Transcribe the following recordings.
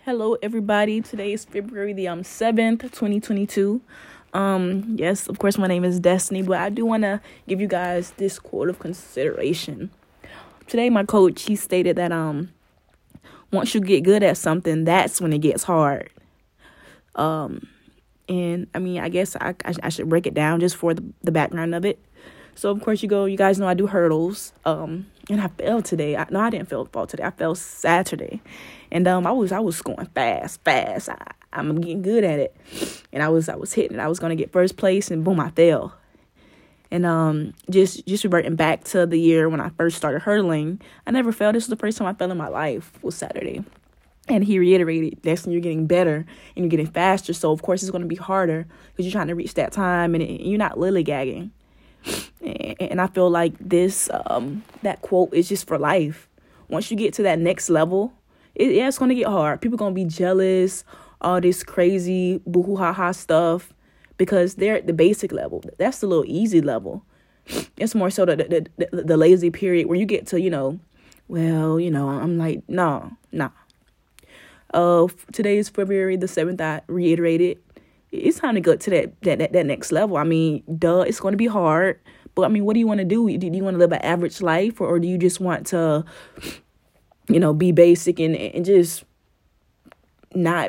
Hello, everybody. Today is February the 7th, 2022. Yes, of course, my name is Destiny, but I do want to give you guys this quote of consideration. Today, my coach, he stated that once you get good at something, that's when it gets hard. And I mean, I guess I should break it down just for the background of it. So, of course, you guys know I do hurdles. And I fell today. I didn't fall today. I fell Saturday. And I was going fast. I'm getting good at it. And I was hitting it. I was going to get first place, and boom, I fell. And just reverting back to the year when I first started hurdling, I never fell. This was the first time I fell in my life, was Saturday. And he reiterated, Destiny, you're getting better and you're getting faster. So, of course, it's going to be harder because you're trying to reach that time and you're not lillygagging. And I feel like this, that quote is just for life. Once you get to that next level, it's going to get hard. People going to be jealous, all this crazy boo-hoo ha-ha stuff, because they're at the basic level. That's the little easy level. It's more so the lazy period where you get to, I'm like, nah. Today is February the 7th. I reiterated. It's time to go to that next level. I mean, it's going to be hard. But, I mean, what do you want to do? Do you want to live an average life? Or do you just want to, be basic and just not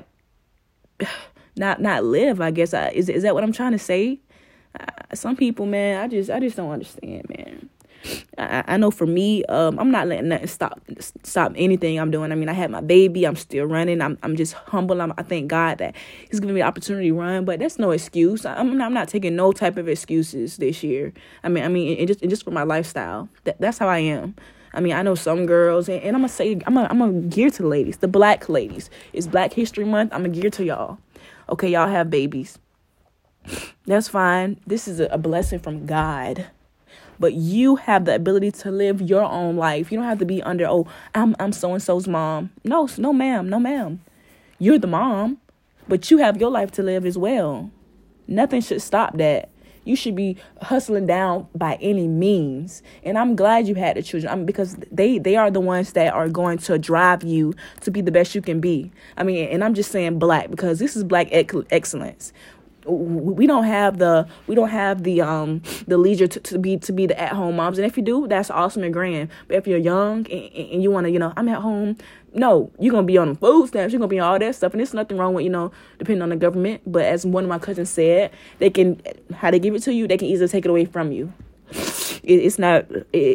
live, I guess? Is that what I'm trying to say? Some people, man, I just don't understand, man. I know for me, I'm not letting nothing stop anything I'm doing. I mean, I had my baby. I'm still running. I'm just humble. I thank God that He's giving me the opportunity to run. But that's no excuse. I'm not taking no type of excuses this year. I mean, and just for my lifestyle. That's how I am. I mean, I know some girls, and I'm gonna say I'm gonna gear to the ladies, the black ladies. It's Black History Month. I'm gonna gear to y'all. Okay, y'all have babies. That's fine. This is a blessing from God. But you have the ability to live your own life. You don't have to be under, I'm so-and-so's mom. No, ma'am. You're the mom, but you have your life to live as well. Nothing should stop that. You should be hustling down by any means. And I'm glad you had the children because they are the ones that are going to drive you to be the best you can be. I mean, and I'm just saying black because this is black excellence. We don't have the leisure to be the at-home moms. And if you do, that's awesome and grand. But if you're young and you want to, I'm at home, no, you're going to be on food stamps. You're going to be on all that stuff. And there's nothing wrong with, depending on the government. But as one of my cousins said, how they give it to you, they can easily take it away from you. It's not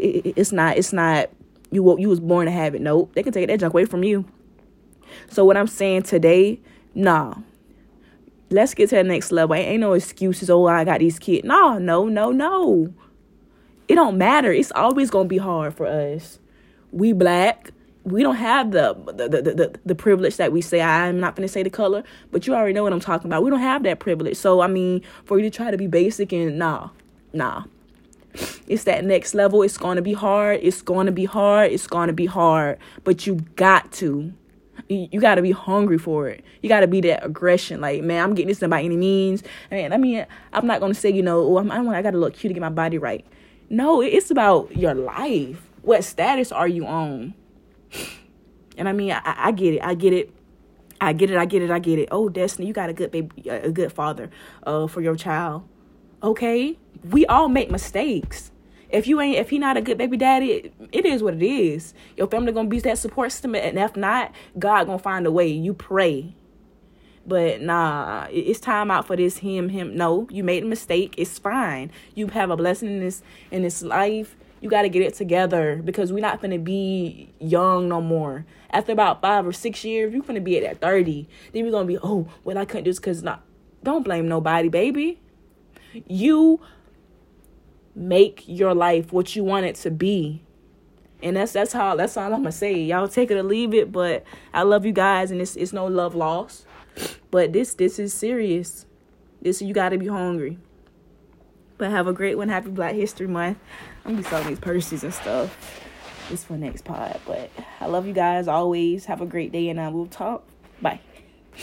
you was born to have it. Nope. They can take that junk away from you. So what I'm saying today, nah. Let's get to the next level. Ain't no excuses. Oh, I got these kids. No. It don't matter. It's always gonna be hard for us. We black. We don't have the privilege that we say. I'm not gonna say the color, but you already know what I'm talking about. We don't have that privilege. So I mean, for you to try to be basic and nah. It's that next level. It's gonna be hard. But you got to. You got to be hungry for it. You got to be that aggression. Like, man, I'm getting this done by any means. And I mean, I'm not going to say, I got to look cute to get my body right. No, it's about your life. What status are you on? And I mean, I get it. Oh, Destiny, you got a good baby, a good father for your child. Okay. We all make mistakes. If he not a good baby daddy, it is what it is. Your family gonna be that support system, and if not, God gonna find a way. You pray. But nah, it's time out for this him. No, you made a mistake. It's fine. You have a blessing in this life. You got to get it together because we're not gonna be young no more. After about 5 or 6 years, you're gonna be at that 30. Then we're gonna be, I couldn't do this because not. Don't blame nobody, baby. You make your life what you want it to be. And that's all I'm gonna say. Y'all take it or leave it, but I love you guys, and it's no love lost. But this is serious. You gotta be hungry. But have a great one. Happy Black History Month. I'm gonna be selling these purses and stuff. It's for next pod. But I love you guys always. Have a great day, and I will talk. Bye.